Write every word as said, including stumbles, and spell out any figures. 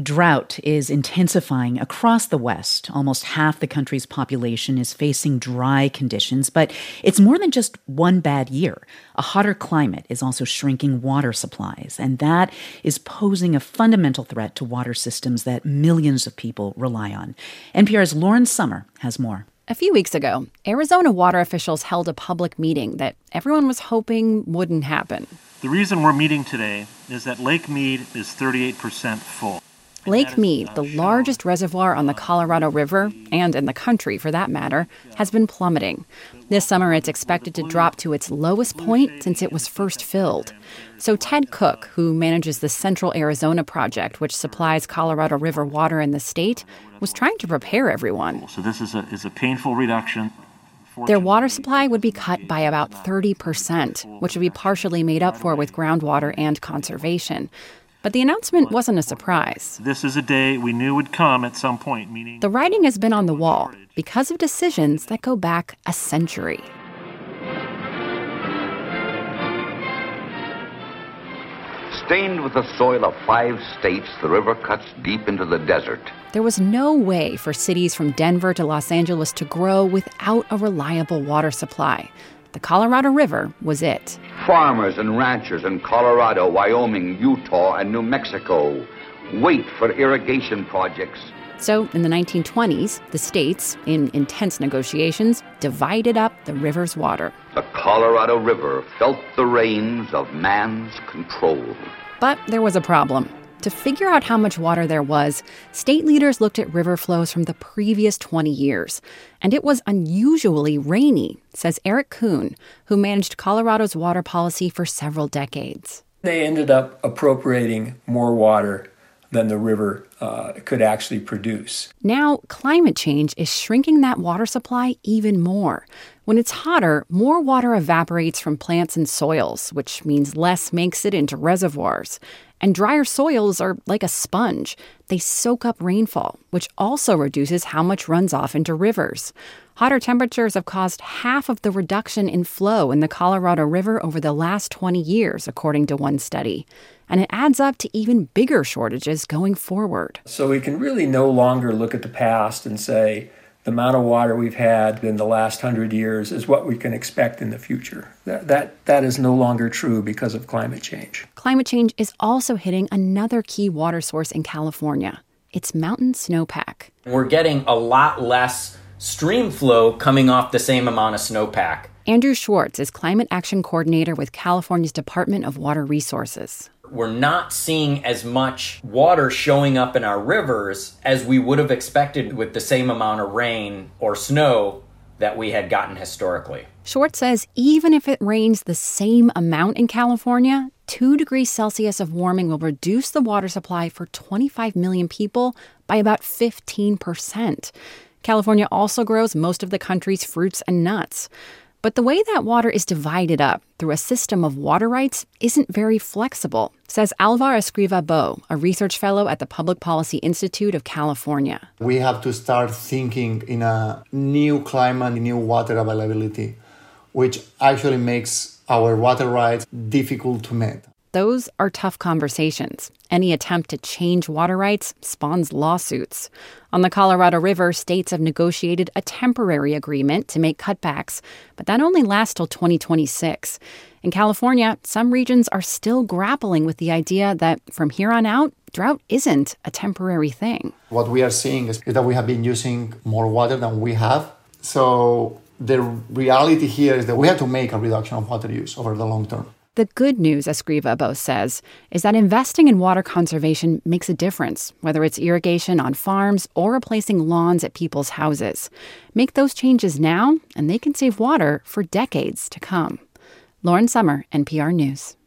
Drought is intensifying across the West. Almost half the country's population is facing dry conditions, but it's more than just one bad year. A hotter climate is also shrinking water supplies, and that is posing a fundamental threat to water systems that millions of people rely on. N P R's Lauren Sommer has more. A few weeks ago, Arizona water officials held a public meeting that everyone was hoping wouldn't happen. The reason we're meeting today is that Lake Mead is thirty-eight percent full. Lake Mead, the largest reservoir on the Colorado River, and in the country for that matter, has been plummeting. This summer, it's expected to drop to its lowest point since it was first filled. So Ted Cook, who manages the Central Arizona Project, which supplies Colorado River water in the state, was trying to prepare everyone. So this is a, is a painful reduction. Their water supply would be cut by about thirty percent, which would be partially made up for with groundwater and conservation. But the announcement wasn't a surprise. This is a day we knew would come at some point, meaning... The writing has been on the wall because of decisions that go back a century. Stained with the soil of five states, the river cuts deep into the desert. There was no way for cities from Denver to Los Angeles to grow without a reliable water supply. The Colorado River was it. Farmers and ranchers in Colorado, Wyoming, Utah, and New Mexico wait for irrigation projects. So in the nineteen twenties, the states, in intense negotiations, divided up the river's water. The Colorado River felt the reins of man's control. But there was a problem. To figure out how much water there was, state leaders looked at river flows from the previous twenty years. And it was unusually rainy, says Eric Kuhn, who managed Colorado's water policy for several decades. They ended up appropriating more water than the river uh, could actually produce. Now, climate change is shrinking that water supply even more. When it's hotter, more water evaporates from plants and soils, which means less makes it into reservoirs. And drier soils are like a sponge. They soak up rainfall, which also reduces how much runs off into rivers. Hotter temperatures have caused half of the reduction in flow in the Colorado River over the last twenty years, according to one study. And it adds up to even bigger shortages going forward. So we can really no longer look at the past and say the amount of water we've had in the last hundred years is what we can expect in the future. That, that, that is no longer true because of climate change. Climate change is also hitting another key water source in California. It's mountain snowpack. We're getting a lot less stream flow coming off the same amount of snowpack. Andrew Schwartz is Climate Action Coordinator with California's Department of Water Resources. We're not seeing as much water showing up in our rivers as we would have expected with the same amount of rain or snow that we had gotten historically. Schwartz says even if it rains the same amount in California, two degrees Celsius of warming will reduce the water supply for twenty-five million people by about fifteen percent. California also grows most of the country's fruits and nuts. But the way that water is divided up through a system of water rights isn't very flexible, says Alvar Escriva-Bo, a research fellow at the Public Policy Institute of California. We have to start thinking in a new climate, new water availability, which actually makes our water rights difficult to meet. Those are tough conversations. Any attempt to change water rights spawns lawsuits. On the Colorado River, states have negotiated a temporary agreement to make cutbacks, but that only lasts till twenty twenty-six. In California, some regions are still grappling with the idea that from here on out, drought isn't a temporary thing. What we are seeing is that we have been using more water than we have. So the reality here is that we have to make a reduction of water use over the long term. The good news, Escriva-Bo says, is that investing in water conservation makes a difference, whether it's irrigation on farms or replacing lawns at people's houses. Make those changes now, and they can save water for decades to come. Lauren Sommer, N P R News.